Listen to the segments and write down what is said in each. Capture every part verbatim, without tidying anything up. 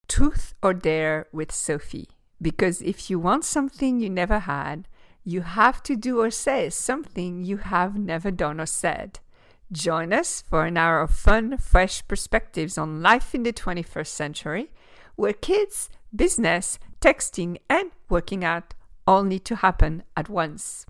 Truth or Dare with Sophie. Because if you want something you never had, you have to do or say something you have never done or said. Join us for an hour of fun, fresh perspectives on life in the twenty-first century, where kids, business, texting, and working out all need to happen at once.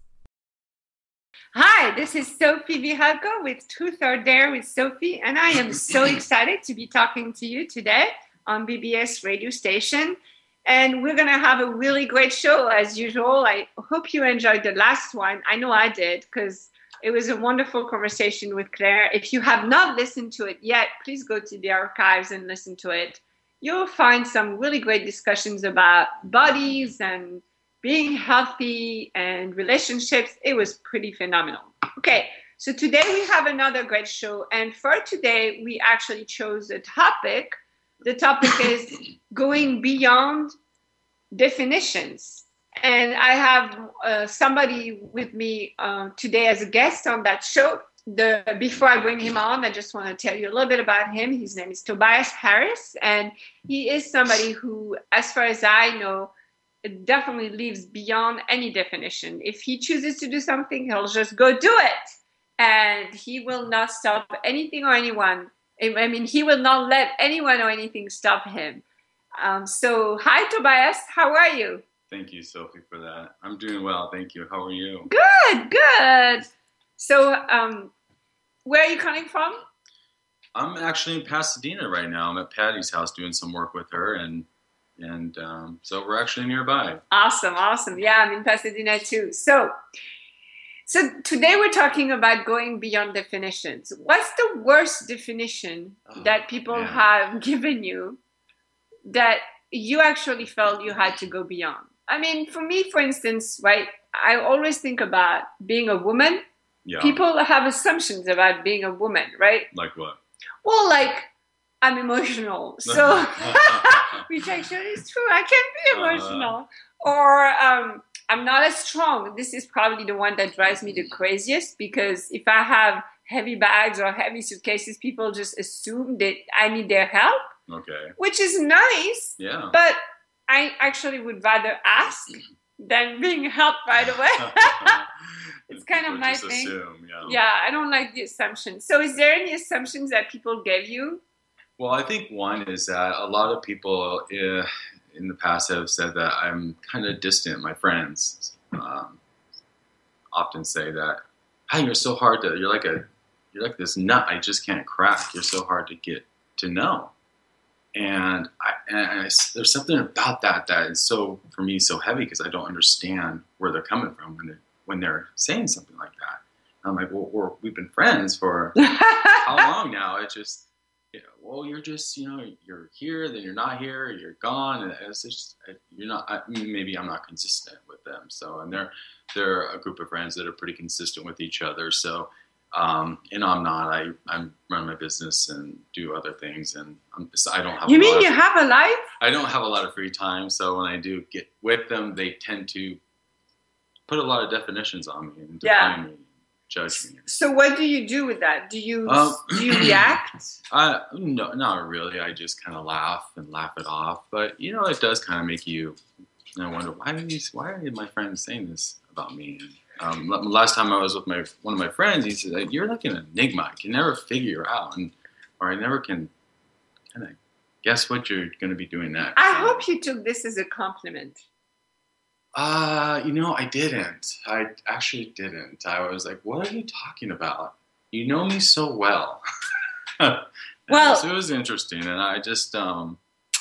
Hi, this is Sophie Vihalko with Truth or Dare with Sophie, and I am so excited to be talking to you today on B B S radio station. And we're going to have a really great show as usual. I hope you enjoyed the last one. I know I did, because it was a wonderful conversation with Claire. If you have not listened to it yet, please go to the archives and listen to it. You'll find some really great discussions about bodies and being healthy and relationships. It was pretty phenomenal. Okay, so today we have another great show. And for today, we actually chose a topic. The topic is going beyond definitions. And I have uh, somebody with me uh, today as a guest on that show. The, before I bring him on, I just want to tell you a little bit about him. His name is Tobias Harris, and he is somebody who, as far as I know, definitely lives beyond any definition. If he chooses to do something, he'll just go do it. And he will not stop anything or anyone. I mean, he will not let anyone or anything stop him. Um, so, hi, Tobias. How are you? Thank you, Sophie, for that. I'm doing well. Thank you. How are you? Good, good. So, um, where are you coming from? I'm actually in Pasadena right now. I'm at Patty's house doing some work with her, and and um, so we're actually nearby. Awesome, awesome. Yeah, I'm in Pasadena too. So, so today we're talking about going beyond definitions. What's the worst definition oh, that people man. have given you that you actually felt you had to go beyond? I mean, for me, for instance, right, I always think about being a woman. Yeah. People have assumptions about being a woman, right? Like what? Well, like, I'm emotional. So, which actually is true. I can be emotional. Uh-huh. Or um, I'm not as strong. This is probably the one that drives me the craziest, because if I have heavy bags or heavy suitcases, people just assume that I need their help. Okay. Which is nice. Yeah. But I actually would rather ask than being helped right away. It's kind of my thing. Assume, yeah. yeah, I don't like the assumptions. So is there any assumptions that people gave you? Well, I think one is that a lot of people uh, in the past have said that I'm kind of distant. My friends um, often say that, "Hey, you're so hard to. You're like a, you're like this nut. I just can't crack. You're so hard to get to know." And, I, and I, there's something about that that is so, for me, so heavy, because I don't understand where they're coming from when they're, when they're saying something like that. And I'm like, well, we're, we've been friends for how long now? It's just, you know, well, you're just, you know, you're here, then you're not here, you're gone. And it's just, you're not, I, maybe I'm not consistent with them. So, and they're, they're a group of friends that are pretty consistent with each other. So, Um, and I'm not. I I run my business and do other things, and I'm, I don't have. You a mean lot you of, have a life? I don't have a lot of free time, so when I do get with them, they tend to put a lot of definitions on me and define yeah. me, judge me. So what do you do with that? Do you um, do you react? I no, not really. I just kind of laugh and laugh it off. But you know, it does kind of make you. You know, wonder why are these? Why are my friends saying this about me? And, Um, last time I was with my one of my friends, he said, "You're like an enigma. I can never figure out, and or I never can kind of guess what you're going to be doing next." I hope you took this as a compliment. Uh, you know, I didn't. I actually didn't. I was like, "What are you talking about? You know me so well." Well, so it was interesting, and I just, um,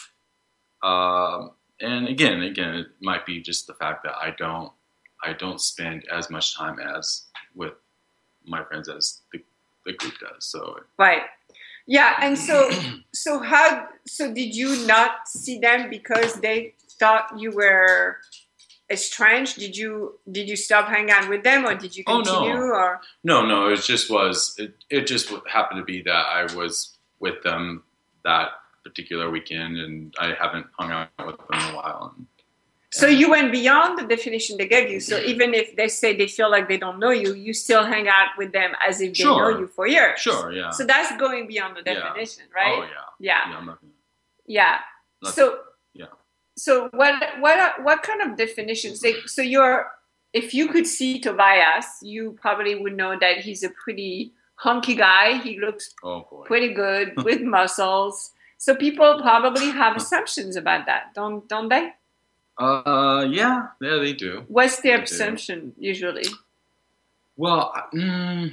uh, and again, again, it might be just the fact that I don't. I don't spend as much time as with my friends as the, the group does. So right, yeah, and so so how so did you not see them because they thought you were estranged? Did you did you stop hanging out with them, or did you continue? Oh, no. Or no, no, it just was. It it just happened to be that I was with them that particular weekend, and I haven't hung out with them in a while. And, So you went beyond the definition they gave you. So even if they say they feel like they don't know you, you still hang out with them as if they sure. know you for years. Sure, yeah. So that's going beyond the definition, yeah. right? Oh, yeah. Yeah. Yeah. I'm not gonna... yeah. Not, So, yeah. so what what are, what kind of definitions? Like, so you're if you could see Tobias, you probably would know that he's a pretty hunky guy. He looks Oh boy. pretty good with muscles. So people probably have assumptions about that, don't don't they? Uh, yeah, yeah, they do. What's their They do. assumption usually? Well, mm,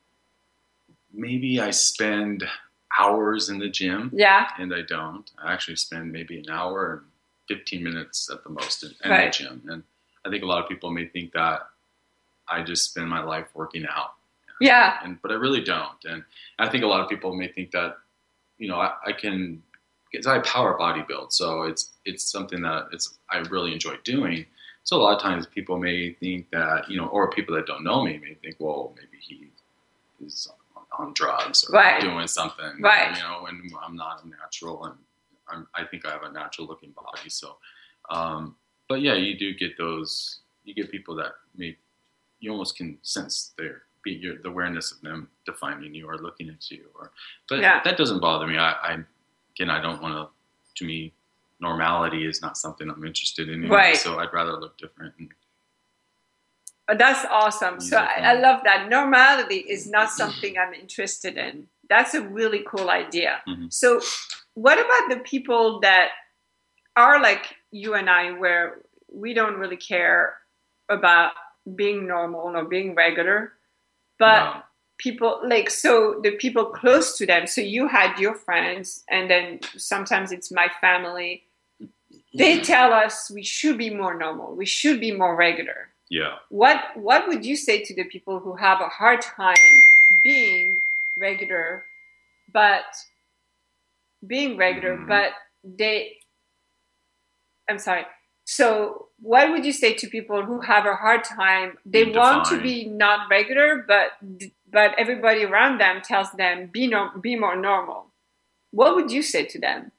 maybe I spend hours in the gym, Yeah, and I don't. I actually spend maybe an hour and fifteen minutes at the most in, in Right. the gym, and I think a lot of people may think that I just spend my life working out. yeah, And but I really don't. And I think a lot of people may think that, you know, I, I can, because I power bodybuild, so it's it's something that it's I really enjoy doing. So a lot of times people may think that, you know, or people that don't know me may think, well, maybe he is on, on drugs or Right. doing something, Right. you know, and I'm not a natural, and I'm, I think I have a natural looking body. So, um, but yeah, you do get those, you get people that may, you almost can sense their, be your, the awareness of them defining you or looking at you, or, but Yeah. that doesn't bother me. I, I again, I don't want to, to me, normality is not something I'm interested in anyway, Right. so I'd rather look different. And, That's awesome. So I, I love that. Normality is not something I'm interested in. That's a really cool idea. mm-hmm. So what about the people that are like you and I, where we don't really care about being normal or being regular, but Wow. people like, so the people close to them, so you had your friends, and then sometimes it's my family, they tell us we should be more normal, we should be more regular. Yeah. What what would you say to the people who have a hard time being regular, but being regular, Mhm. but they, I'm sorry. So what would you say to people who have a hard time? They Being want to defined. be not regular, but but everybody around them tells them be no, be more normal. What would you say to them?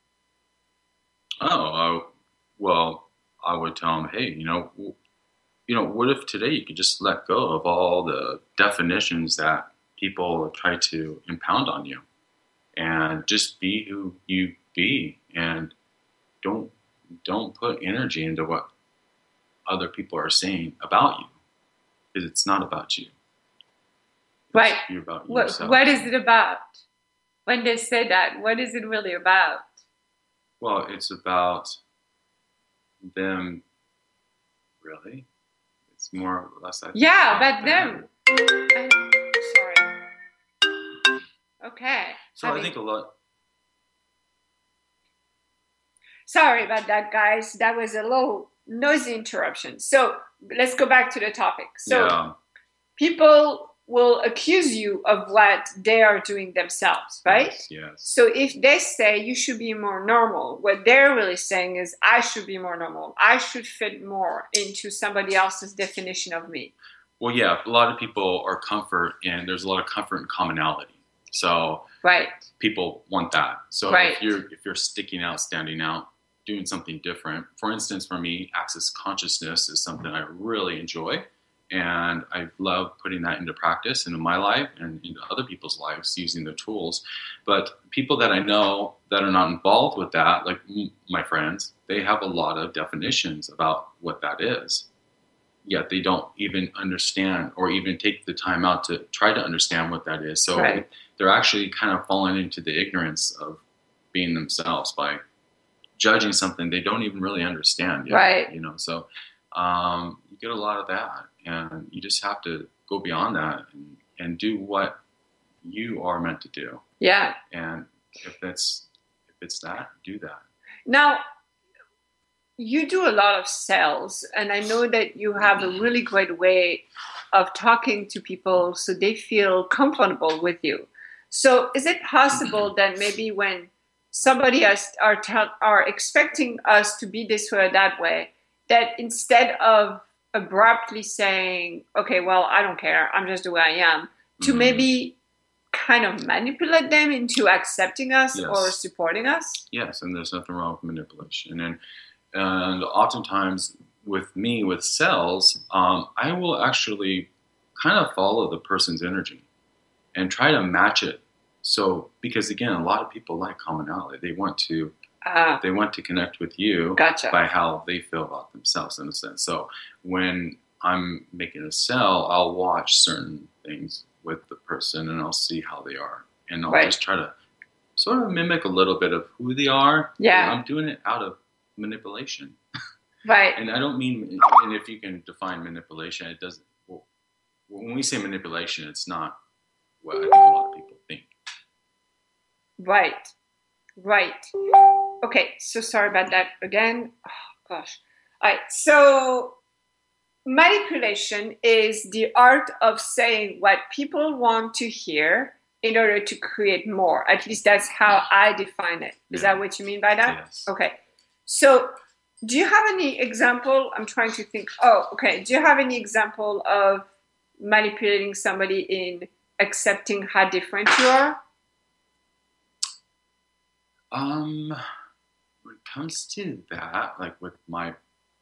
Oh, I, well, I would tell them, hey, you know, w- you know, what if today you could just let go of all the definitions that people try to impound on you, and just be who you be, and don't don't put energy into what other people are saying about you, because it's not about you. It's Right. you're about What yourself. what is it about? When they say that, what is it really about? Well, it's about them. Really, it's more or less. I think, Yeah, about but them. I'm sorry. Okay. So I I mean- think a lot. Sorry about that, guys. That was a little noisy interruption. So let's go back to the topic. So yeah. people will accuse you of what they are doing themselves, right? Yes, yes. So if they say you should be more normal, what they're really saying is I should be more normal. I should fit more into somebody else's definition of me. Well, yeah, a lot of people are comfort, and there's a lot of comfort and commonality. So Right. people want that. So Right. if you're if you're sticking out, standing out, doing something different. For instance, for me, access consciousness is something I really enjoy, and I love putting that into practice into my life and into other people's lives using the tools. But people that I know that are not involved with that, like my friends, they have a lot of definitions about what that is. Yet they don't even understand or even take the time out to try to understand what that is. So Right. they're actually kind of falling into the ignorance of being themselves by judging something they don't even really understand yet. Right. You know, so um, you get a lot of that, and you just have to go beyond that and, and do what you are meant to do. Yeah. And if it's if it's that, do that. Now, you do a lot of sales, and I know that you have a really great way of talking to people so they feel comfortable with you. So is it possible that maybe when somebody else are, tell, are expecting us to be this way or that way, that instead of abruptly saying, okay, well, I don't care, I'm just the way I am, to Mhm. maybe kind of manipulate them into accepting us Yes. or supporting us? Yes, and there's nothing wrong with manipulation. And and oftentimes with me, with sales, um, I will actually kind of follow the person's energy and try to match it. So, because again, a lot of people like commonality. They want to Ah, They want to connect with you gotcha. by how they feel about themselves, in a sense. So when I'm making a sell, I'll watch certain things with the person and I'll see how they are. And I'll Right. just try to sort of mimic a little bit of who they are. Yeah. I'm doing it out of manipulation. Right. And I don't mean, and if you can define manipulation, it doesn't, well, when we say manipulation, it's not what I think a lot of people think. Right. Right. Okay, so sorry about that again. Oh, gosh. All right, so manipulation is the art of saying what people want to hear in order to create more. At least that's how I define it. Is Yeah. that what you mean by that? Yes. Okay. So do you have any example? I'm trying to think. Oh, okay. Do you have any example of manipulating somebody in accepting how different you are? Um, when it comes to that, like with my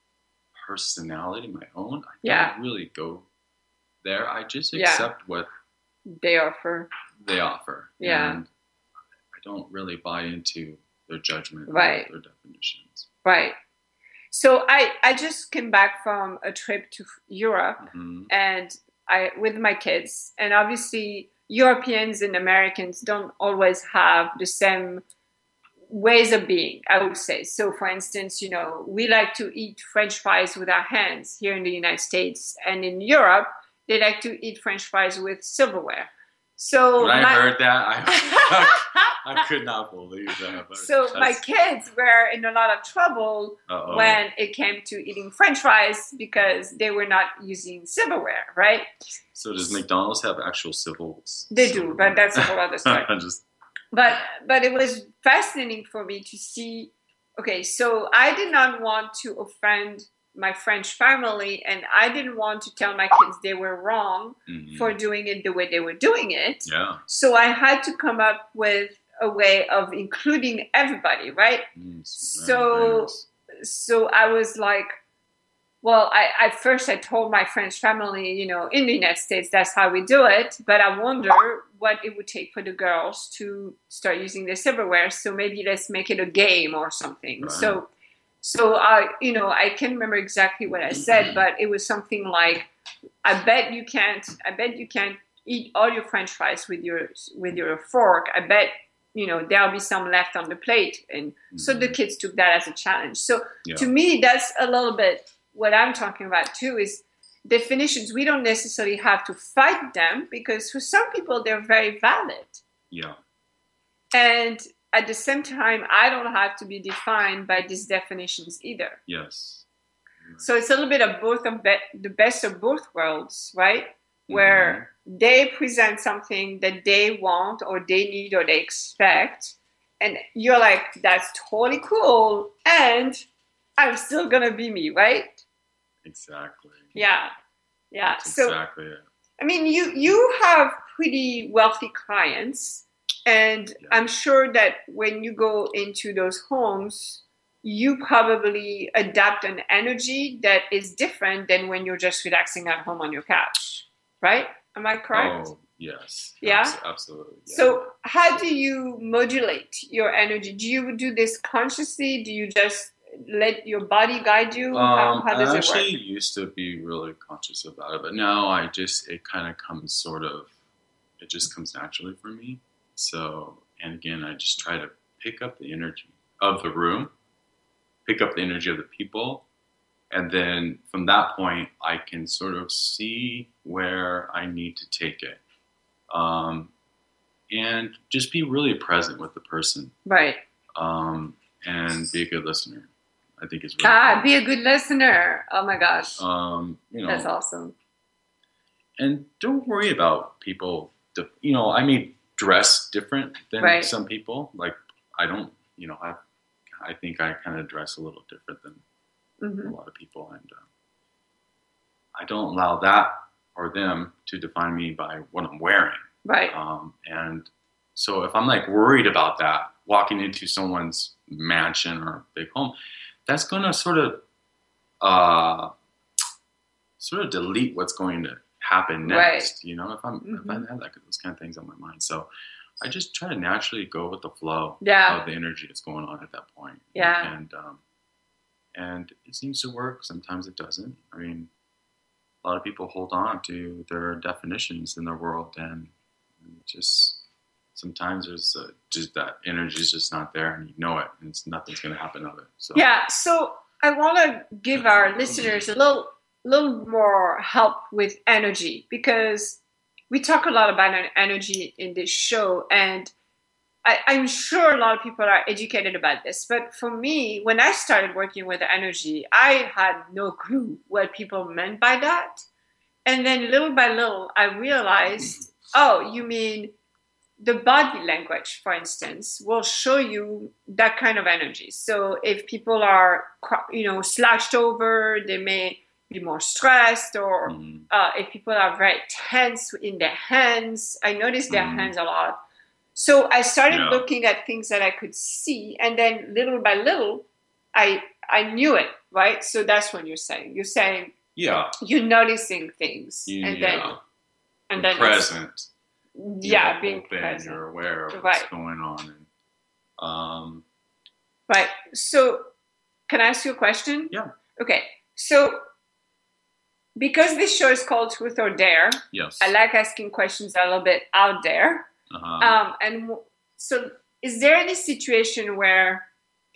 personality, my own, I Yeah. don't really go there. I just Yeah. accept what They offer. they offer. Yeah. And I don't really buy into their judgment Right. or their definitions. Right. So I, I just came back from a trip to Europe Mm-hmm. and I with my kids, and obviously Europeans and Americans don't always have the same ways of being, I would say. So for instance, you know, we like to eat French fries with our hands here in the United States, and in Europe they like to eat French fries with silverware. So When I my- heard that, I, I could not believe that. But so my that's- kids were in a lot of trouble uh-oh. when it came to eating French fries because they were not using silverware, right? So does McDonald's have actual civil? They do, but that's a whole other story. Just But but it was fascinating for me to see. Okay, so I did not want to offend my French family, and I didn't want to tell my kids they were wrong mhm. for doing it the way they were doing it. Yeah. So I had to come up with a way of including everybody, right? Mm, So- nice. So I was like, well, I at first I told my French family, you know, in the United States, that's how we do it. But I wonder what it would take for the girls to start using their silverware. So maybe let's make it a game or something. Right. So, so I, you know, I can't remember exactly what I said, but it was something like, I bet you can't, I bet you can't eat all your French fries with your with your fork. I bet, you know, there'll be some left on the plate. And so the Mhm. kids took that as a challenge. So Yeah. to me, that's a little bit what I'm talking about too, is definitions. We don't necessarily have to fight them because for some people, they're very valid. Yeah. And at the same time, I don't have to be defined by these definitions either. Yes. So it's a little bit of both of be- the best of both worlds, right? Where they present something that they want or they need or they expect. And you're like, that's totally cool. And I'm still going to be me, right? Exactly. Yeah. Yeah. That's So, exactly it. I mean, you, you have pretty wealthy clients. And Yeah. I'm sure that when you go into those homes, you probably adapt an energy that is different than when you're just relaxing at home on your couch, right? Am I correct? Oh, yes. Yeah? Abs- absolutely. Yeah. So how do you modulate your energy? Do you do this consciously? Do you just let your body guide you? how, Um, how does I it actually work? used to be really conscious about it, but now I just, it kind of comes sort of, it just comes naturally for me. So, and again, I just try to pick up the energy of the room, pick up the energy of the people, and then from that point, I can sort of see where I need to take it. Um, and just be really present with the person, Right. um, and be a good listener. I think is really Ah, important. be a good listener. Oh my gosh. Um, you know, That's awesome. and don't worry about people. de- You know, I may dress different than Right. some people. Like I don't, you know, I, I think I kind of dress a little different than Hmm. a lot of people, and uh, I don't allow that or them to define me by what I'm wearing. Right. Um, and so if I'm like worried about that, walking into someone's mansion or big home, that's going to sort of, uh, sort of delete what's going to happen next. You know, if I'm if I Mhm. have like those kind of things on my mind, so I just try to naturally go with the flow Yeah. of the energy that's going on at that point. Yeah. And um, and it seems to work. Sometimes it doesn't. I mean, a lot of people hold on to their definitions in their world, and just sometimes there's a, just that energy is just not there, and you know it, and it's, nothing's going to happen of it. So Yeah. So I want to give our listeners a little, little more help with energy, because we talk a lot about energy in this show, and I, I'm sure a lot of people are educated about this. But for me, when I started working with energy, I had no clue what people meant by that. And then little by little, I realized, oh, you mean the body language, for instance, will show you that kind of energy. So if people are, you know, slouched over, they may be more stressed, or mm. uh, if people are very tense in their hands, I notice their mm. hands a lot. So I started yeah. looking at things that I could see, and then little by little, I I knew it, right? So that's what you're saying. You're saying, yeah, you're noticing things, you, and yeah. then and then present. Yeah, you're being open, present. You're aware of right. what's going on. And, um, right. So, can I ask you a question? Yeah. Okay. So, because this show is called Truth or Dare, yes, I like asking questions a little bit out there. Uh-huh. Um, and so, is there any situation where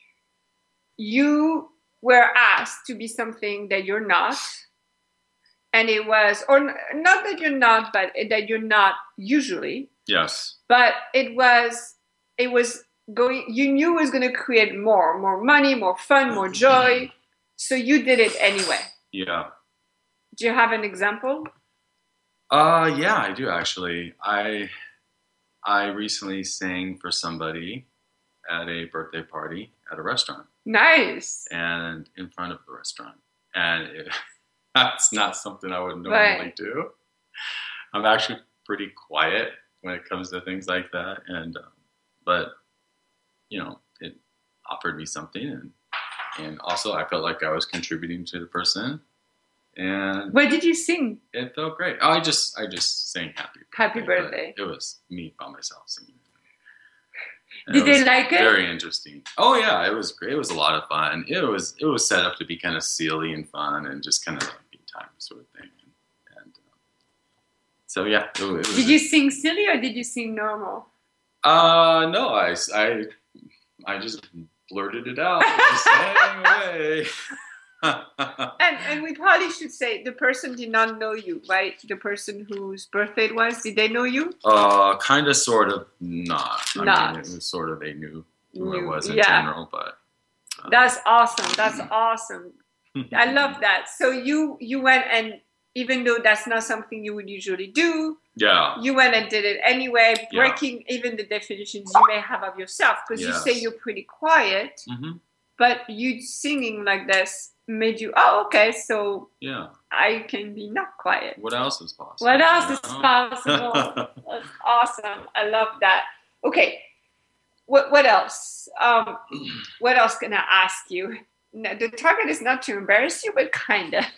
you were asked to be something that you're not? And it was, or not that you're not, but that you're not usually. Yes. But it was, it was going, you knew it was going to create more, more money, more fun, more joy. So you did it anyway. Yeah. Do you have an example? Uh, yeah, I do actually. I, I recently sang for somebody at a birthday party at a restaurant. Nice. And in front of the restaurant. And it, that's not something I would normally right. do. I'm actually pretty quiet when it comes to things like that. And, uh, but, you know, it offered me something. And, and also I felt like I was contributing to the person. And what did you sing? It felt great. Oh, I just, I just sang happy birthday. Happy birthday. It was me by myself singing. And did they like it? Very interesting. Oh yeah, it was great. It was a lot of fun. It was it was set up to be kind of silly and fun and just kind of like good time sort of thing. And, and um, so yeah. It, it was did you sing silly or did you sing normal? Uh no, I, I, I just blurted it out. Just sang away. and and we probably should say the person did not know you, right? The person whose birthday it was, did they know you? Uh, kind of, sort of, not. I not. mean, it was sort of, they knew who knew, I was in yeah. general, but. Uh, That's awesome. That's awesome. I love that. So you you went, and even though that's not something you would usually do, yeah, you went and did it anyway, breaking yeah. even the definitions you may have of yourself, because yes. you say you're pretty quiet, mm-hmm. but you singing like this made you, oh, okay, so yeah, I can be not quiet. What else is possible? What else is possible? That's awesome. I love that. Okay, what what else? Um, what else can I ask you? No, the target is not to embarrass you, but kind of.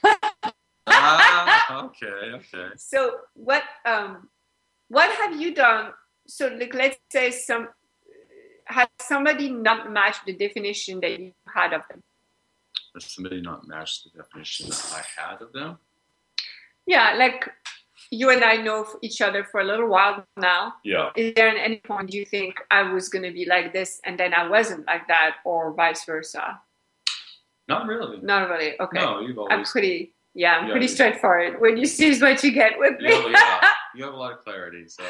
ah, okay, okay. So what um, what have you done? So like, let's say some has somebody not matched the definition that you had of them? Has somebody not matched the definition that I had of them? Yeah, like you and I know each other for a little while now. Yeah. Is there at any point you think I was going to be like this and then I wasn't like that, or vice versa? Not really. Not really. Okay. No, you've always. I'm pretty. Yeah, I'm yeah, pretty yeah. straightforward. When you see is what you get with me. Yeah, yeah. You have a lot of clarity, so.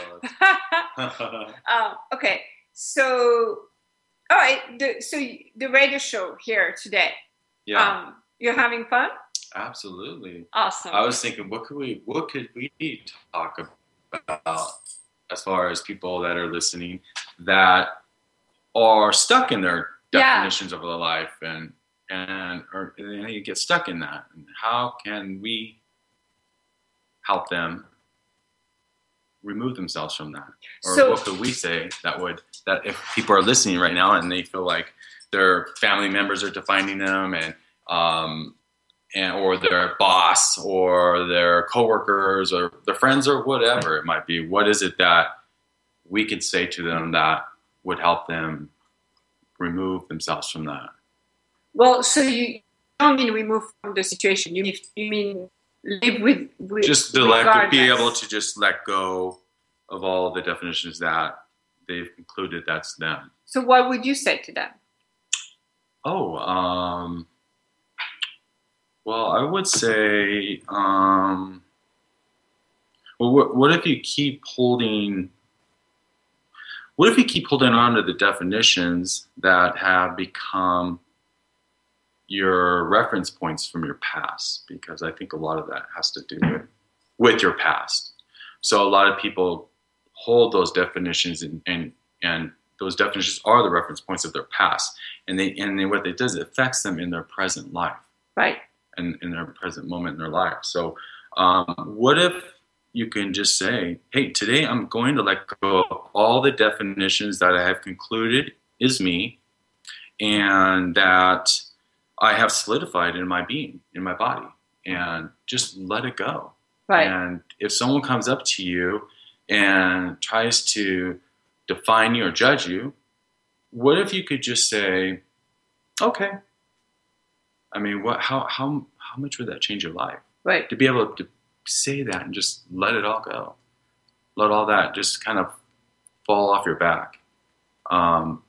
um, okay, so all right. The, so the radio show here today. Yeah. Um, you're having fun? Absolutely. Awesome. I was thinking, what could we, what could we talk about as far as people that are listening that are stuck in their definitions yeah. of their life and and or and you get stuck in that, and how can we help them remove themselves from that? Or so, what could we say that would that if people are listening right now and they feel like their family members are defining them, and um, and or their boss or their coworkers or their friends or whatever it might be. What is it that we could say to them that would help them remove themselves from that. Well, so you don't mean remove from the situation. You mean, you mean live with, with just to let to be able to just let go of all the definitions that they've concluded that's them. So what would you say to them? Oh, um, well, I would say, um, well, what, what if you keep holding, what if you keep holding on to the definitions that have become your reference points from your past? Because I think a lot of that has to do with, with your past. So a lot of people hold those definitions and, and, and those definitions are the reference points of their past. And they, and they, what it does, it affects them in their present life. Right. And in their present moment in their life. So um, what if you can just say, hey, today I'm going to let go of all the definitions that I have concluded is me and that I have solidified in my being, in my body, and just let it go. Right. And if someone comes up to you and tries to define you or judge you, what if you could just say, okay. I mean, what? How how how much would that change your life? Right. To be able to say that and just let it all go, let all that just kind of fall off your back. Um,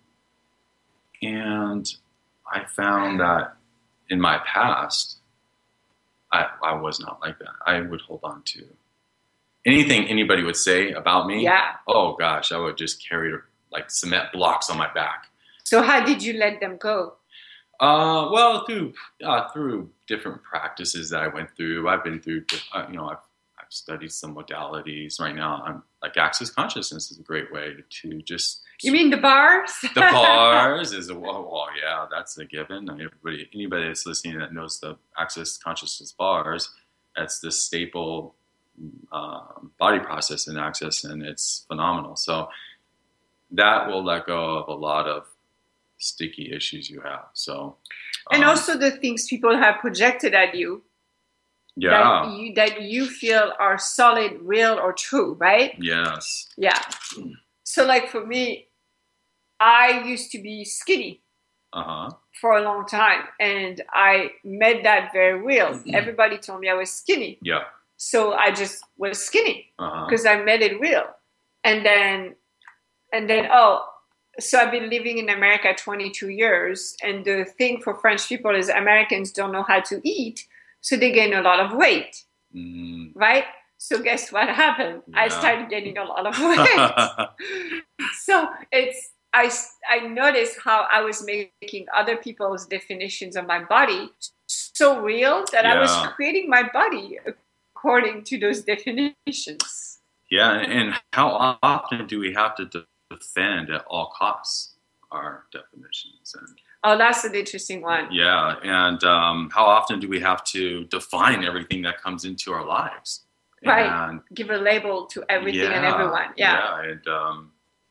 and I found that in my past, I I was not like that. I would hold on to anything anybody would say about me. Yeah. Oh gosh, I would just carry like cement blocks on my back. So how did you let them go? Uh, well, through uh, through different practices that I went through. I've been through, uh, you know, I've, I've studied some modalities. Right now, I'm like Access Consciousness is a great way to just. You mean the bars? The bars is a well, well, yeah, that's a given. Everybody, anybody that's listening that knows the Access Consciousness bars, that's the staple uh, body process in Access, and it's phenomenal. So that will let go of a lot of sticky issues you have. So, um, and also the things people have projected at you, yeah, that you that you feel are solid, real, or true, right? Yes. Yeah. So, like for me, I used to be skinny uh-huh. for a long time, and I made that very real. Everybody told me I was skinny. Yeah. So I just was skinny because uh-huh. I made it real, and then, and then oh. So I've been living in America twenty-two years, and the thing for French people is Americans don't know how to eat, so they gain a lot of weight, mm. right? So guess what happened? Yeah. I started gaining a lot of weight. So it's I, I noticed how I was making other people's definitions of my body so real that yeah. I was creating my body according to those definitions. Yeah, and how often do we have to de- defend at all costs our definitions? And oh, that's an interesting one. Yeah, and um, how often do we have to define everything that comes into our lives? Right, and, give a label to everything yeah, and everyone. Yeah, yeah, and um,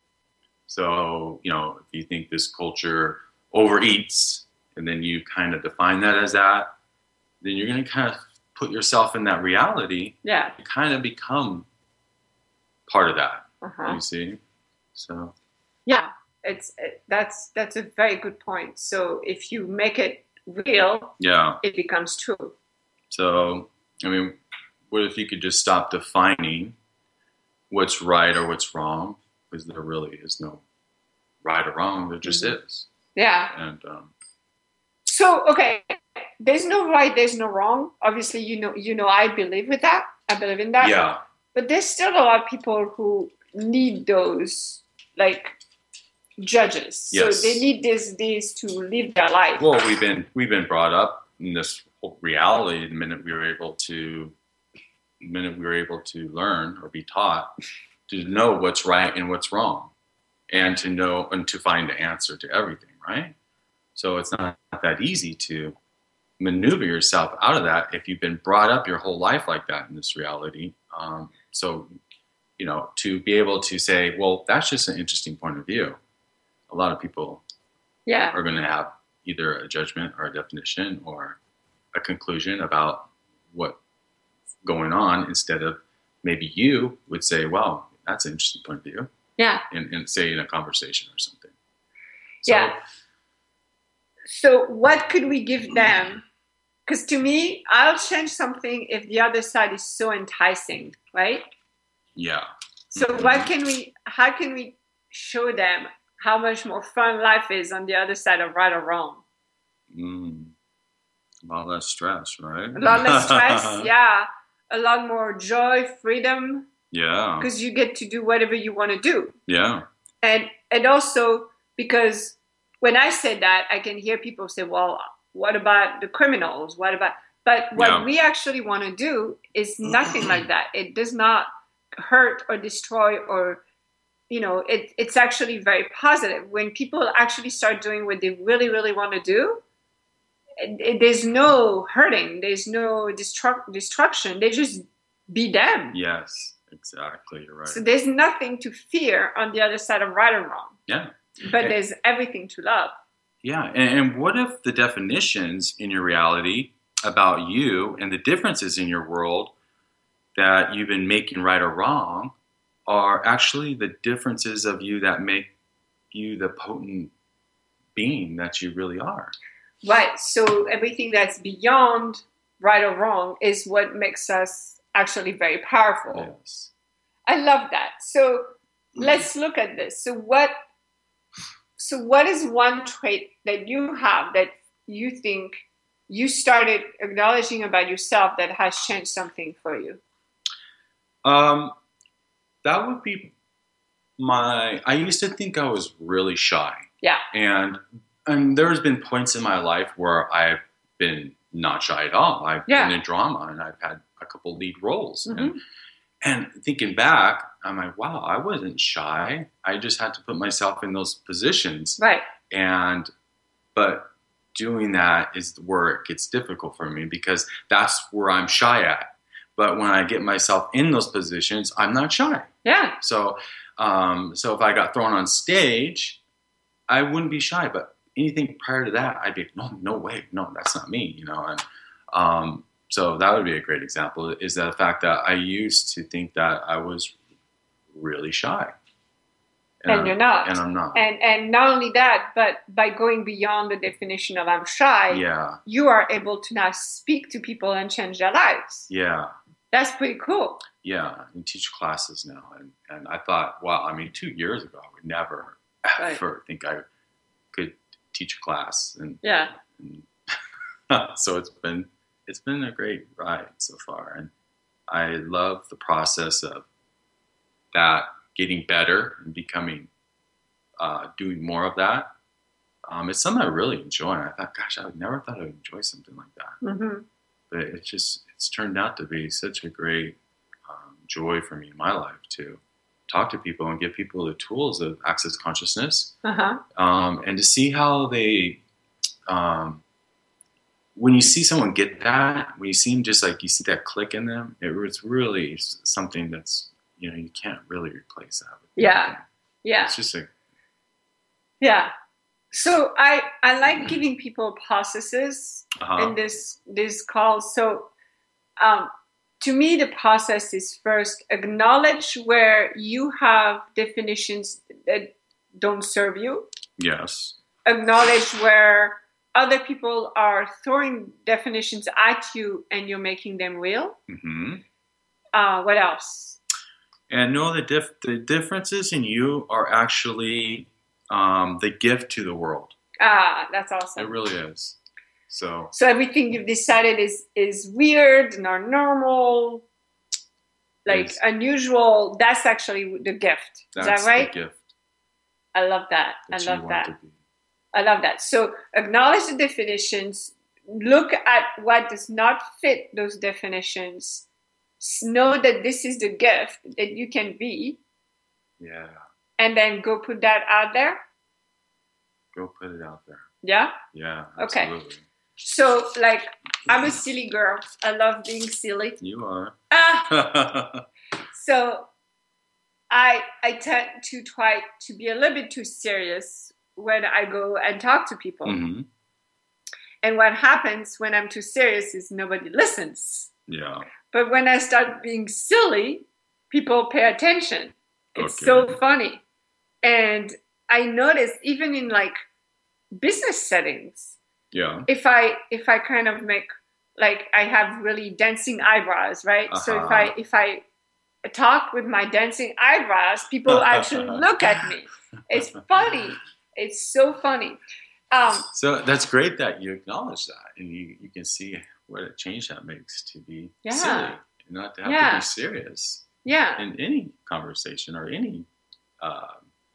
so, you know, if you think this culture overeats, and then you kind of define that as that, then you're going to kind of put yourself in that reality. Yeah, you kind of become part of that. Uh-huh. You see, so yeah, it's it, that's that's a very good point. So if you make it real, yeah, it becomes true. So I mean, what if you could just stop defining what's right or what's wrong? Because there really is no right or wrong. There just mm-hmm. is. Yeah. And um, so okay, there's no right, there's no wrong. Obviously, you know, you know, I believe with that. I believe in that. Yeah. But there's still a lot of people who need those, like, judges. Yes. So they need this, these to live their life. Well, we've been we've been brought up in this whole reality the minute we were able to, the minute we were able to learn or be taught to know what's right and what's wrong, and to know and to find the answer to everything. Right. So it's not that easy to maneuver yourself out of that if you've been brought up your whole life like that in this reality. Um, so, you know, to be able to say, well, that's just an interesting point of view. A lot of people yeah. are going to have either a judgment or a definition or a conclusion about what's going on, instead of maybe you would say, well, that's an interesting point of view. Yeah. In, in say in a conversation or something. So, yeah. So what could we give them? Because to me, I'll change something if the other side is so enticing, right? Yeah. So mm-hmm. what can we, how can we show them how much more fun life is on the other side of right or wrong? Mm. A lot less stress, right? A lot less stress, yeah. A lot more joy, freedom. Yeah. Because you get to do whatever you want to do. Yeah. And and also because when I say that, I can hear people say, well, what about the criminals? What about... But what yeah. we actually want to do is nothing like that. It does not hurt or destroy or, you know, it, it's actually very positive. When people actually start doing what they really, really want to do, it, it, there's no hurting. There's no destru- destruction. They just be them. Yes, exactly. You're right. So there's nothing to fear on the other side of right or wrong. Yeah. But and, there's everything to love. Yeah. And, and what if the definitions in your reality about you and the differences in your world that you've been making right or wrong are actually the differences of you that make you the potent being that you really are? Right. So everything that's beyond right or wrong is what makes us actually very powerful. Yes. I love that. So let's look at this. So what so what is one trait that you have that you think you started acknowledging about yourself that has changed something for you? Um, that would be my, I used to think I was really shy. Yeah. And, and there's been points in my life where I've been not shy at all. I've yeah. been in drama and I've had a couple lead roles. Mm-hmm. And, and thinking back, I'm like, wow, I wasn't shy. I just had to put myself in those positions. Right. And, but doing that is where it gets difficult for me because that's where I'm shy at. But when I get myself in those positions, I'm not shy. Yeah. So, um, so if I got thrown on stage, I wouldn't be shy. But anything prior to that, I'd be, no, no way. No, that's not me, you know? And, um, so that would be a great example is that the fact that I used to think that I was really shy. And, and you're not. And I'm not. And and not only that, but by going beyond the definition of I'm shy, yeah. you are able to now speak to people and change their lives. Yeah. That's pretty cool. Yeah. And teach classes now. And, and I thought, wow, I mean, two years ago, I would never right. ever think I could teach a class. And, yeah. And so it's been, it's been a great ride so far. And I love the process of that getting better and becoming, uh, doing more of that. Um, it's something I really enjoy. And I thought, gosh, I would never thought I would enjoy something like that. Mm-hmm. But it's just, it's turned out to be such a great um, joy for me in my life to talk to people and give people the tools of access consciousness. Uh-huh. Um, and to see how they, um, when you see someone get that, when you see them just like, you see that click in them, it, it's really something that's, you know, you can't really replace that. With yeah. anything. Yeah. It's just a. Yeah. So I, I like giving people processes uh-huh. in this, this call. So um, to me, the process is first acknowledge where you have definitions that don't serve you. Yes. Acknowledge where other people are throwing definitions at you and you're making them real. Mm-hmm. Uh, what else? And know the dif- the differences in you are actually um, the gift to the world. Ah, that's awesome. It really is. So, so everything you've decided is is weird, not normal, like is, unusual. That's actually the gift. Is that right? The gift. I love that. that I love that. I love that. So acknowledge the definitions. Look at what does not fit those definitions. Know that this is the gift that you can be. Yeah. And then go put that out there. Go put it out there. Yeah? Yeah, absolutely. Okay. So, like, I'm a silly girl. I love being silly. You are. Ah! So, I I tend to try to be a little bit too serious when I go and talk to people. Mm-hmm. And what happens when I'm too serious is nobody listens. Yeah. But when I start being silly, people pay attention. It's okay. so funny. And I noticed even in like business settings, Yeah. if I if I kind of make like I have really dancing eyebrows, right? Uh-huh. So if I if I talk with my dancing eyebrows, people actually look at me. It's funny. It's so funny. Um, so that's great that you acknowledge that, and you, you can see what a change that makes to be Yeah. silly and not to have Yeah. to be serious yeah. in any conversation or any uh,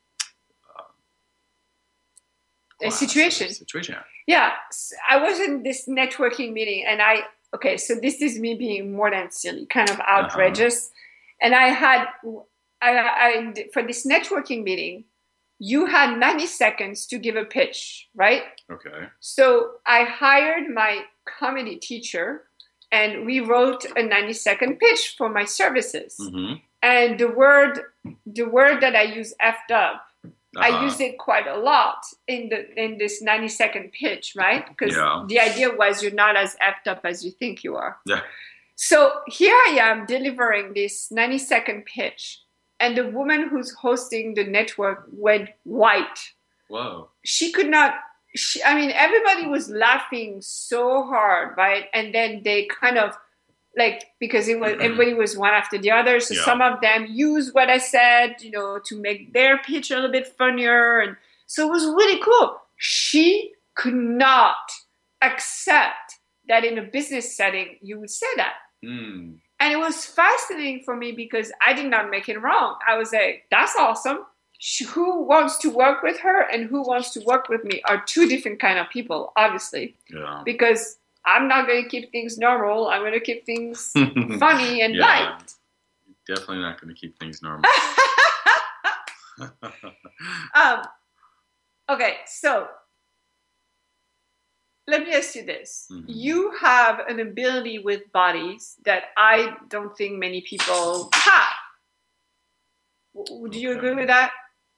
A situation. Situation. Yeah. S- I was in this networking meeting and I, okay, so this is me being more than silly, kind of outrageous. Uh-huh. And I had, I, I, for this networking meeting, you had ninety seconds to give a pitch, right? Okay. So I hired my comedy teacher and we wrote a ninety second pitch for my services. Mm-hmm. And the word, the word that I use, effed up, Uh-huh. I use it quite a lot in the in this ninety second pitch, right? Because yeah. the idea was you're not as effed up as you think you are. Yeah. So here I am delivering this ninety second pitch, and the woman who's hosting the network went white. Whoa. She could not, she, I mean, everybody was laughing so hard, right? And then they kind of, like, because it was everybody was one after the other, so yeah. some of them used what I said, you know, to make their pitch a little bit funnier, and so it was really cool. She could not accept that in a business setting you would say that, mm. and it was fascinating for me because I did not make it wrong. I was like, "That's awesome." She, who wants to work with her and who wants to work with me are two different kind of people, obviously, yeah. because I'm not going to keep things normal. I'm going to keep things funny and yeah. light. Definitely not going to keep things normal. um, okay, so let me ask you this. Mm-hmm. You have an ability with bodies that I don't think many people have. Would you okay. agree with that?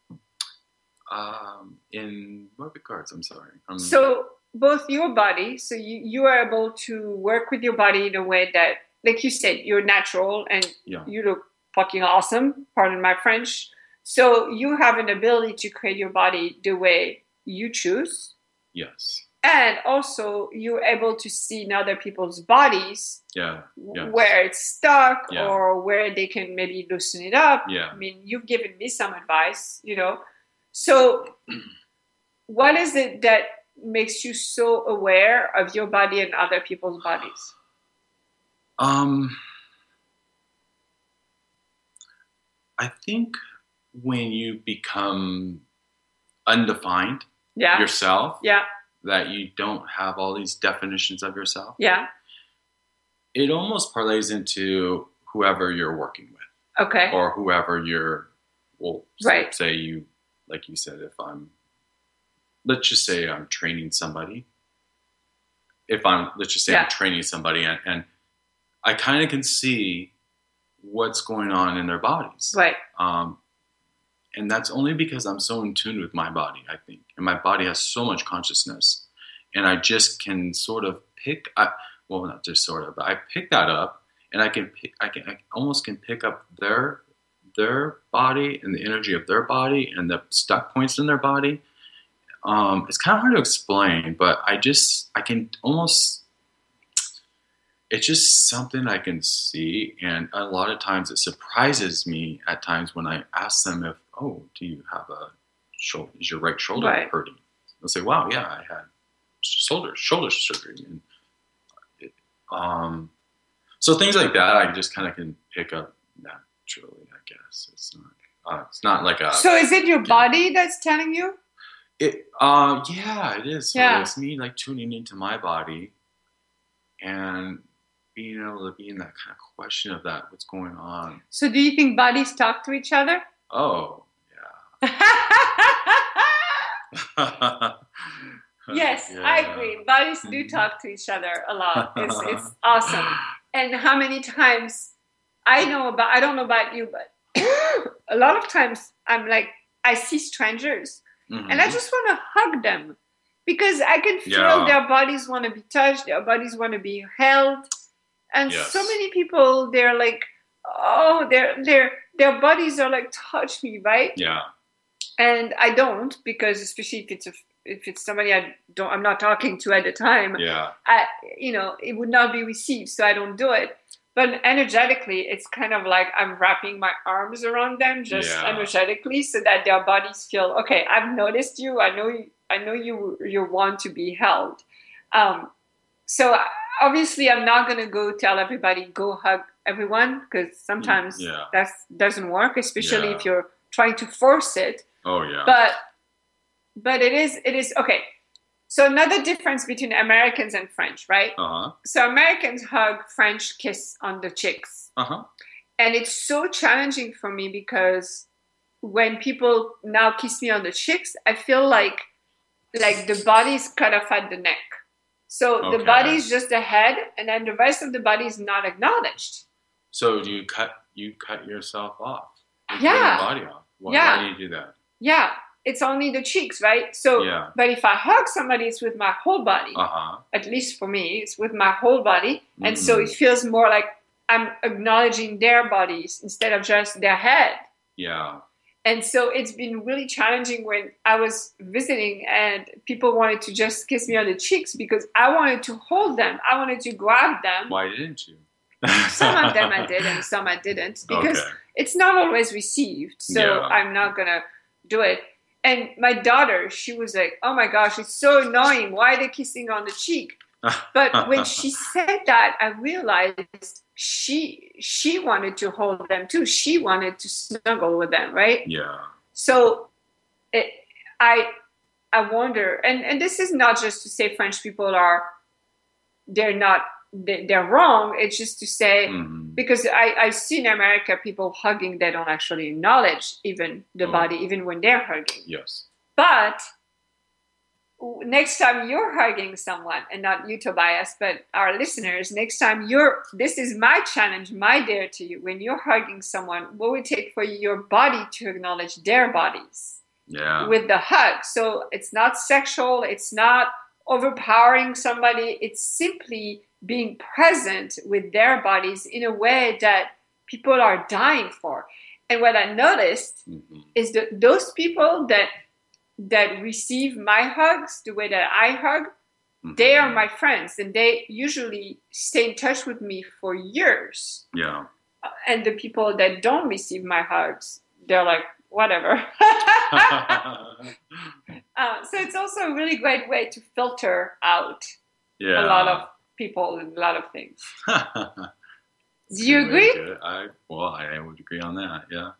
Um, in what regards? I'm sorry. Um, so both your body, so you, you are able to work with your body in a way that, like you said, you're natural and yeah. you look fucking awesome, pardon my French. So you have an ability to create your body the way you choose. Yes. And also you're able to see in other people's bodies yeah. yes. where it's stuck yeah. or where they can maybe loosen it up. Yeah. I mean, you've given me some advice, you know. So what is it that makes you so aware of your body and other people's bodies? Um, I think when you become undefined yeah. yourself, yeah. that you don't have all these definitions of yourself, yeah. it almost parlays into whoever you're working with. Okay. Or whoever you're, well, right. say you, like you said, if I'm, let's just say I'm training somebody. If I'm, let's just say yeah. I'm training somebody and, and I kind of can see what's going on in their bodies. Right. Um, and that's only because I'm so in tune with my body, I think. And my body has so much consciousness. And I just can sort of pick, I, well, not just sort of, but I pick that up and I can, pick, I can, I almost can pick up their, their body and the energy of their body and the stuck points in their body. Um, it's kind of hard to explain, but I just, I can almost, it's just something I can see. And a lot of times it surprises me at times when I ask them if, oh, do you have a shoulder, is your right shoulder right. hurting? They'll say, wow, yeah, I had shoulder, shoulder surgery. And it, um, so things like that, I just kind of can pick up naturally, I guess. It's not, uh, it's not like a. So is it your body that's telling you? It, uh, yeah, it is. Yeah. So it's me like tuning into my body and being able to be in that kind of question of that, what's going on. So do you think bodies talk to each other? Oh, yeah. Yes, yeah. I agree. Bodies do talk to each other a lot. It's it's awesome. And how many times I know about, I don't know about you, but a lot of times I'm like, I see strangers mm-hmm. and I just want to hug them because I can feel yeah. their bodies want to be touched, their bodies want to be held. And yes. so many people, they're like, oh, their their their bodies are like, touch me, right? Yeah. And I don't, because especially if it's a, if it's somebody I don't, I'm not talking to at the time, Yeah. I, you know, it would not be received, so I don't do it. But energetically, it's kind of like I'm wrapping my arms around them, just Yeah. energetically, so that their bodies feel, okay, I've noticed you. I know you. I know you. You want to be held. Um, so obviously, I'm not going to go tell everybody go hug everyone, because sometimes Yeah. that doesn't work, especially Yeah. if you're trying to force it. Oh yeah. But but it is it is okay. So another difference between Americans and French, right? Uh-huh. So Americans hug, French kiss on the cheeks. Uh-huh. And it's so challenging for me because when people now kiss me on the cheeks, I feel like like the body is cut off at the neck. So Okay. the body is just the head, and then the rest of the body is not acknowledged. So do you cut you cut yourself off? You cut Yeah. your body off. Why, Yeah. why do you do that? Yeah, it's only the cheeks, right? So, Yeah. but if I hug somebody, it's with my whole body. Uh-huh. At least for me, it's with my whole body. And Mhm. so it feels more like I'm acknowledging their bodies instead of just their head. Yeah. And so it's been really challenging when I was visiting and people wanted to just kiss me on the cheeks because I wanted to hold them. I wanted to grab them. Why didn't you? Some of them I did and some I didn't, because Okay. it's not always received. So Yeah. I'm not going to do it. And my daughter, she was like, oh my gosh, it's so annoying. Why are they kissing on the cheek? But when she said that, I realized she she wanted to hold them too. She wanted to snuggle with them, right? Yeah. So it, I I wonder, and, and this is not just to say French people are, they're not, they- they're wrong. It's just to say, Mhm. because I, I see in America people hugging, they don't actually acknowledge even the Oh. body, even when they're hugging. Yes. But next time you're hugging someone, and not you, Tobias, but our listeners, next time you're, this is my challenge, my dare to you. When you're hugging someone, what would it take for your body to acknowledge their bodies Yeah. with the hug? So it's not sexual, it's not overpowering somebody, it's simply being present with their bodies in a way that people are dying for. And what I noticed Mhm. is that those people that that receive my hugs the way that I hug, they are my friends, and they usually stay in touch with me for years. Yeah. And the people that don't receive my hugs, they're like, whatever. uh, so it's also a really great way to filter out Yeah. a lot of people and a lot of things. That's Do you a good way to agree? do it. I well, I would agree on that. Yeah.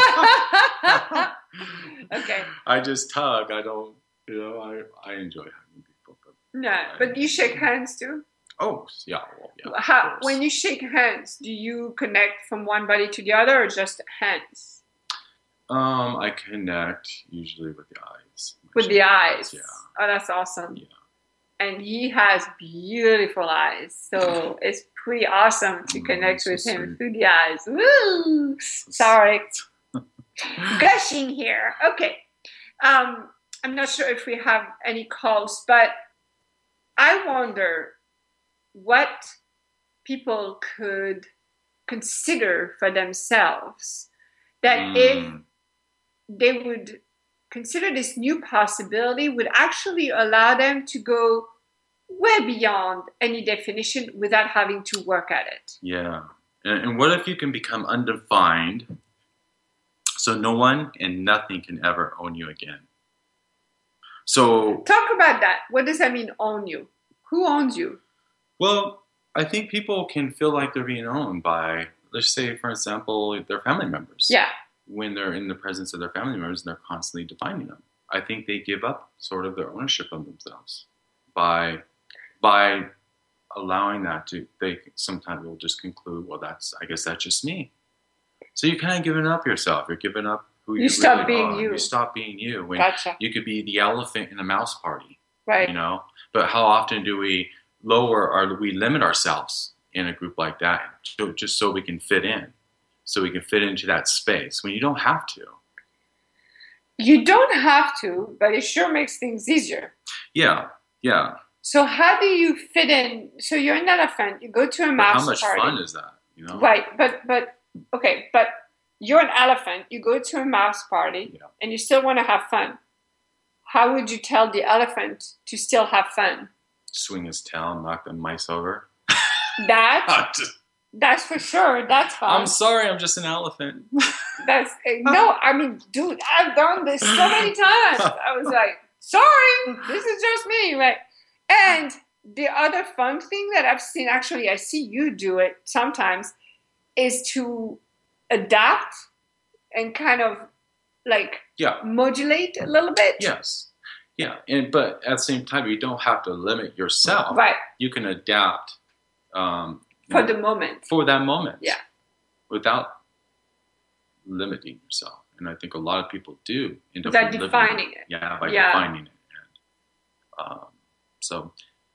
Okay. I just hug. I don't. You know, I I enjoy hugging people. But No, but you shake hands too. oh yeah, well, yeah. of How, course. when you shake hands, do you connect from one body to the other, or just hands? um, I connect usually with the eyes. With the eyes. Yeah. Oh, that's awesome. Yeah. And he has beautiful eyes, so it's pretty awesome to Mm, connect so with him sweet. through the eyes. Woo! Sorry, gushing here. Okay, um, I'm not sure if we have any calls, but I wonder what people could consider for themselves that if Mm. they would consider this new possibility would actually allow them to go way beyond any definition without having to work at it. Yeah. And, and what if you can become undefined, so no one and nothing can ever own you again? So, Talk about that. What does that mean, own you? Who owns you? well, I think people can feel like they're being owned by, let's say, for example, their family members. Yeah. When they're in the presence of their family members and they're constantly defining them, I think they give up sort of their ownership of themselves by by allowing that to. They sometimes will just conclude, well, that's I guess that's just me. So you're kind of giving up yourself. You're giving up who you, You stop really being are. you. You stop being you. When Gotcha. you could be the elephant in the mouse party, Right. you know. But how often do we lower or we limit ourselves in a group like that, so, just so we can fit in, so we can fit into that space when you don't have to. You don't have to, but it sure makes things easier. Yeah, yeah. So how do you fit in? So you're an elephant. You go to a But mouse how much party. fun is that? You know. Right, but but okay, but you're an elephant, you go to a mouse party, Yeah. and you still want to have fun. How would you tell the elephant to still have fun? Swing his tail and knock the mice over. That, I'm, just, that's for sure. That's fun. I'm sorry, I'm just an elephant. That's no, I mean, dude, I've done this so many times. I was like, sorry, this is just me, right? And the other fun thing that I've seen, actually, I see you do it sometimes, is to adapt and kind of like Yeah. modulate a little bit. Yes. Yeah. And but at the same time, you don't have to limit yourself. Right. You can adapt um, For the moment. for that moment. Yeah. Without limiting yourself. And I think a lot of people do end up Without limiting defining it. Yeah, by Yeah. defining it. And, um, so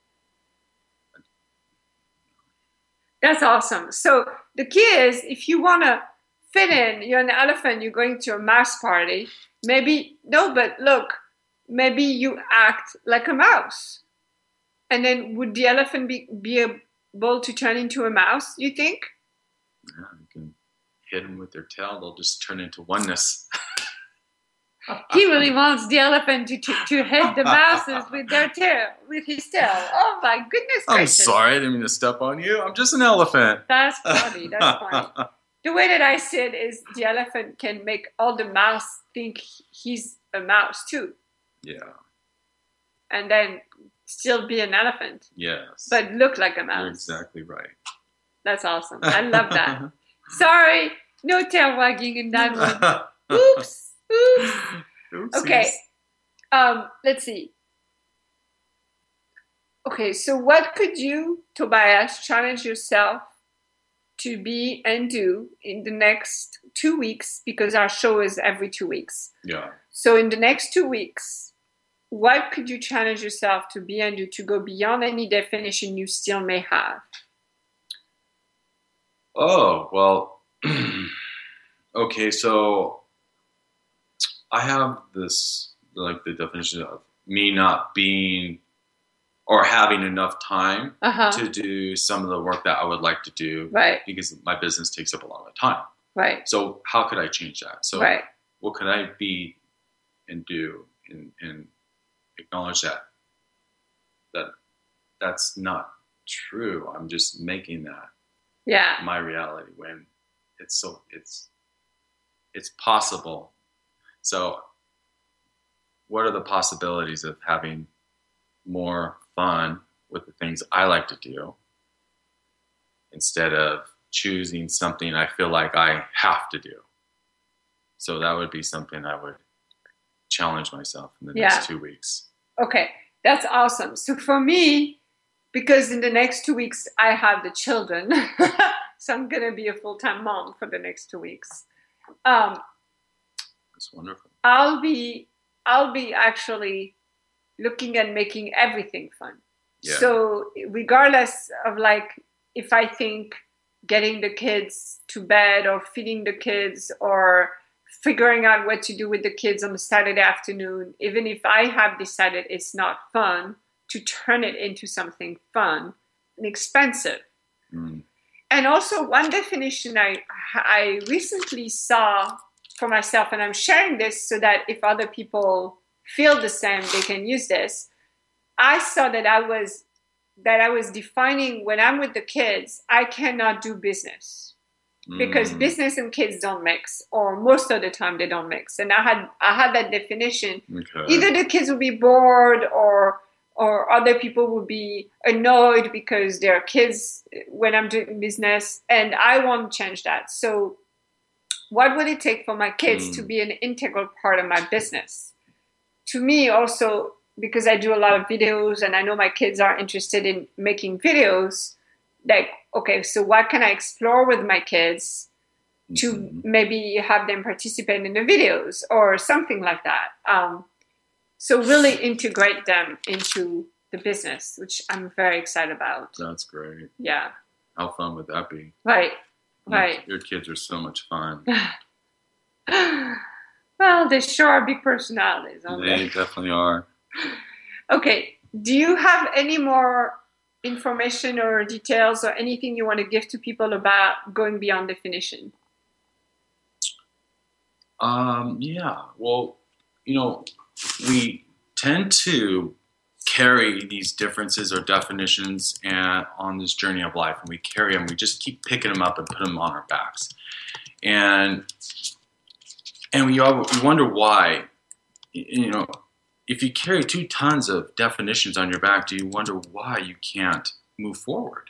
That's awesome. So the key is, if you want to fit in, you're an elephant, you're going to a mouse party, maybe, no, but look, maybe you act like a mouse. And then would the elephant be, be able to turn into a mouse, you think? yeah, you can hit them with their tail, they'll just turn into oneness. He really wants the elephant to, to, to hit the mouses with their tail, with his tail. Oh my goodness I'm gracious. sorry, I didn't mean to step on you. I'm just an elephant. That's funny, that's funny. The way that I see it is the elephant can make all the mouse think he's a mouse too. Yeah. And then still be an elephant, Yes. but look like a mouse. You're exactly right. That's awesome. I love that. Sorry, no tail wagging in that one. Oops. Oops. Oopsies. Okay. Um, let's see. Okay, so what could you, Tobias, challenge yourself to be and do in the next two weeks? Because our show is every two weeks. Yeah. So in the next two weeks, what could you challenge yourself to be and do to go beyond any definition you still may have? Oh, well, okay, so I have this, like the definition of me not being or having enough time Uh-huh. to do some of the work that I would like to do Right, because my business takes up a lot of time. right, So how could I change that? So right. what could I be and do and, and acknowledge that that that's not true. I'm just making that Yeah, my reality when it's so it's it's possible. So what are the possibilities of having more fun with the things I like to do instead of choosing something I feel like I have to do? So that would be something I would challenge myself in the Yeah. next two weeks. okay. That's awesome. So for me, because in the next two weeks I have the children, so I'm going to be a full-time mom for the next two weeks. Um, That's wonderful. I'll be I'll be actually looking at making everything fun. Yeah. So regardless of like if I think getting the kids to bed or feeding the kids or figuring out what to do with the kids on a Saturday afternoon, even if I have decided it's not fun, to turn it into something fun and expensive. Mm. And also one definition I I recently saw for myself, and I'm sharing this so that if other people feel the same, they can use this. I saw that I was that I was defining when I'm with the kids, I cannot do business because Mm. business and kids don't mix, or most of the time they don't mix. And I had I had that definition. Okay. Either the kids will be bored, or or other people will be annoyed because they're kids when I'm doing business, and I won't change that. So what would it take for my kids Mm. to be an integral part of my business? To me also, because I do a lot of videos and I know my kids are interested in making videos, like, okay, so what can I explore with my kids to Mhm. maybe have them participate in the videos or something like that? Um, so really integrate them into the business, which I'm very excited about. That's great. Yeah, How fun would that be? right, Your- right. Your kids are so much fun. Well, they sure are big personalities, aren't They they? definitely are. Okay, do you have any more information or details or anything you want to give to people about going beyond definition? Um, yeah. Well, you know, we tend to carry these differences or definitions and on this journey of life, and we carry them. We just keep picking them up and put them on our backs, and and we all we wonder why. You know, if you carry two tons of definitions on your back, do you wonder why you can't move forward?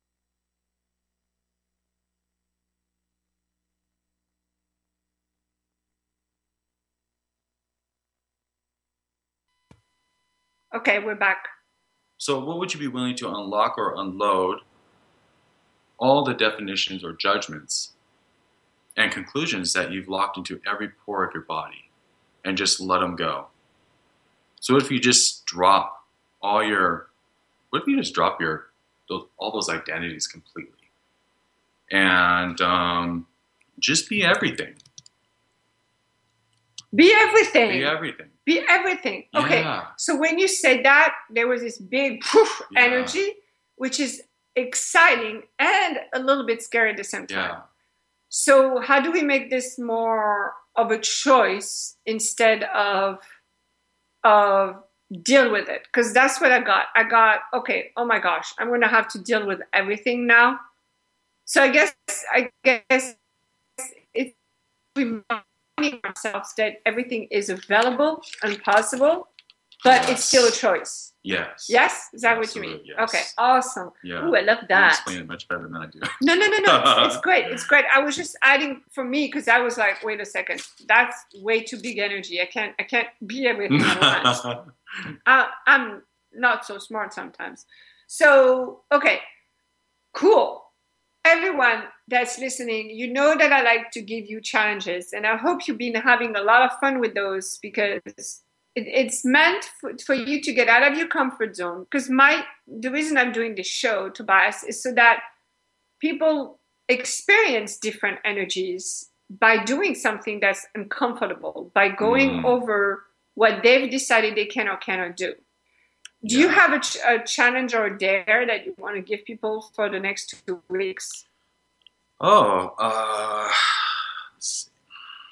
Okay, we're back. So, what would you be willing to unlock or unload all the definitions or judgments and conclusions that you've locked into every pore of your body and just let them go? So, what if you just drop all your, what if you just drop your, those, all those identities completely and um, just be everything? Be everything. Be everything. Be everything. Okay. Yeah. So when you said that, there was this big poof Yeah. energy, which is exciting and a little bit scary at the same time. Yeah. So how do we make this more of a choice instead of of deal with it? Because that's what I got. I got, okay, oh my gosh, I'm going to have to deal with everything now. So I guess I guess it's reminding ourselves that everything is available and possible, but Yes. it's still a choice. Yes. Yes? Is that what you Absolutely, mean? yes. Okay, awesome. Yeah. Ooh, I love You that. explain it much better than I do. No, no, no, no. It's, it's great. It's great. I was just adding for me because I was like, wait a second, that's way too big energy. I can't, I can't be everything at once. I, I'm not so smart sometimes. So, okay, cool. Everyone that's listening, you know that I like to give you challenges, and I hope you've been having a lot of fun with those because it, it's meant for, for you to get out of your comfort zone. Because my the reason I'm doing this show, Tobias, is so that people experience different energies by doing something that's uncomfortable, by going Mm. over what they've decided they can or cannot do. Do you Yeah. have a, ch- a challenge or a dare that you want to give people for the next two weeks? Oh, uh, let's see.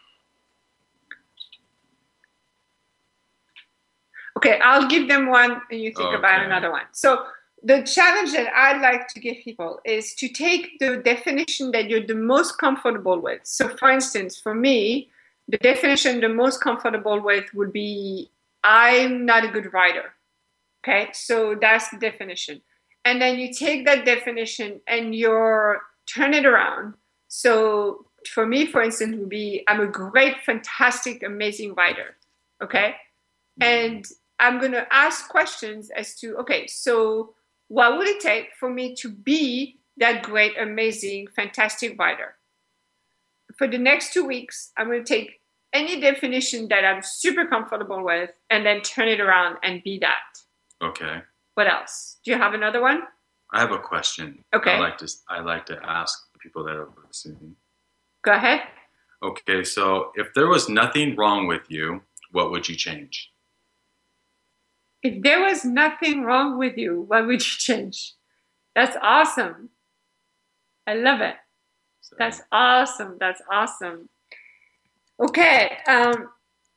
Okay, I'll give them one and you think about Okay. another one. So the challenge that I'd like to give people is to take the definition that you're the most comfortable with. So for instance, for me, the definition the most comfortable with would be I'm not a good writer. Okay, so that's the definition. And then you take that definition and you're turn it around. So for me, for instance, would be I'm a great, fantastic, amazing writer. Okay. And I'm going to ask questions as to, okay, so what would it take for me to be that great, amazing, fantastic writer? For the next two weeks, I'm going to take any definition that I'm super comfortable with and then turn it around and be that. Okay. What else? Do you have another one? I have a question. Okay. I like to I like to ask the people that are listening. Go ahead. Okay, so if there was nothing wrong with you, what would you change? If there was nothing wrong with you, what would you change? That's awesome. I love it. So, That's awesome. That's awesome. Okay. Um,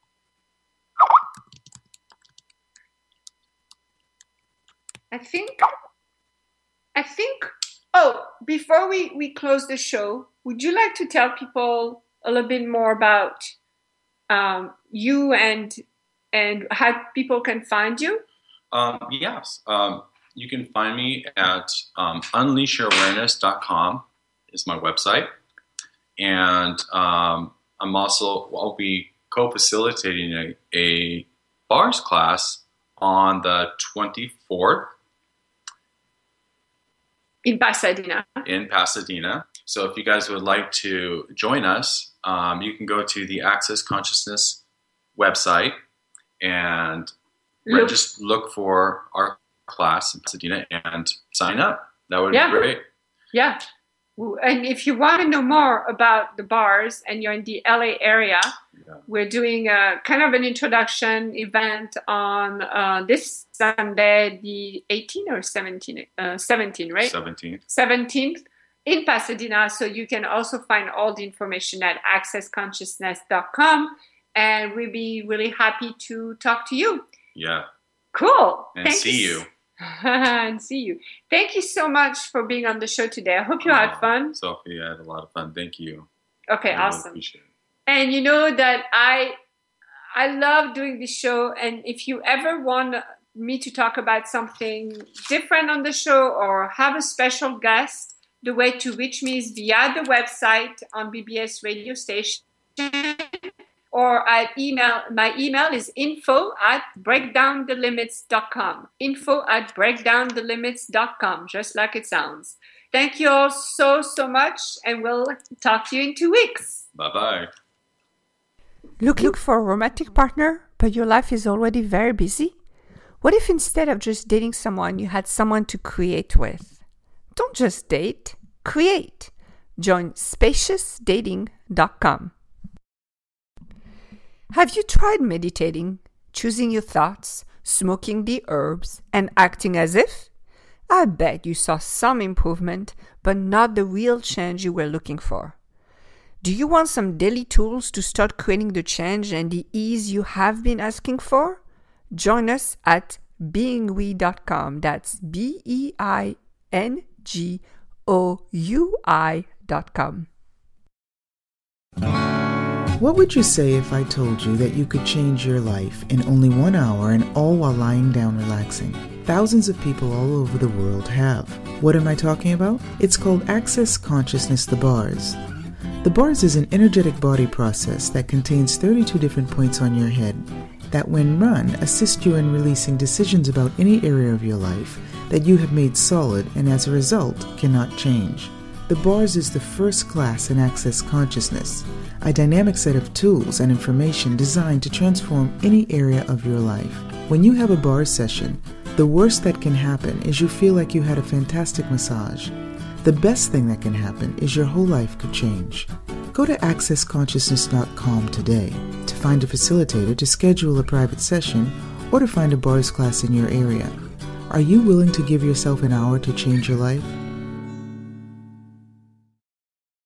I think, I think, oh, before we, we close the show, would you like to tell people a little bit more about um, you and and how people can find you? um, yes. Um, you can find me at um, unleash your awareness dot com is my website. And um, I'm also, I'll be co-facilitating a, a bars class on the twenty-fourth In Pasadena. in Pasadena. So if you guys would like to join us, um, you can go to the Access Consciousness website and Look- just look for our class in Pasadena and sign up. That would Yeah. be great. Yeah. And if you want to know more about the bars and you're in the L A area, Yeah. we're doing a kind of an introduction event on uh, this Sunday, the eighteenth or seventeenth, uh, seventeenth, right? seventeenth. seventeenth. in Pasadena. So you can also find all the information at access consciousness dot com. And we'll be really happy to talk to you. Yeah. Cool. And Thank see you. you. and see you. Thank you so much for being on the show today. I hope you uh, had fun. Sophie, I had a lot of fun. Thank you. Okay, I awesome. Really appreciate it. And you know that I I love doing this show. And if you ever want me to talk about something different on the show or have a special guest, the way to reach me is via the website on B B S radio station or at email. My email is info at breakdown the limits dot com. Info at breakdown the limits dot com, just like it sounds. Thank you all so, so much, and we'll talk to you in two weeks. Bye-bye. Look, look for a romantic partner, but your life is already very busy? What if instead of just dating someone, you had someone to create with? Don't just date, create. Join spacious dating dot com. Have you tried meditating, choosing your thoughts, smoking the herbs, and acting as if? I bet you saw some improvement, but not the real change you were looking for. Do you want some daily tools to start creating the change and the ease you have been asking for? Join us at being we dot com. That's B E I N G O U I dot com. What would you say if I told you that you could change your life in only one hour and all while lying down relaxing? Thousands of people all over the world have. What am I talking about? It's called Access Consciousness, the bars. The bars is an energetic body process that contains thirty-two different points on your head that, when run, assist you in releasing decisions about any area of your life that you have made solid and as a result cannot change. The bars is the first class in Access Consciousness, a dynamic set of tools and information designed to transform any area of your life. When you have a bar session, the worst that can happen is you feel like you had a fantastic massage. The best thing that can happen is your whole life could change. Go to access consciousness dot com today to find a facilitator to schedule a private session or to find a bars class in your area. Are you willing to give yourself an hour to change your life?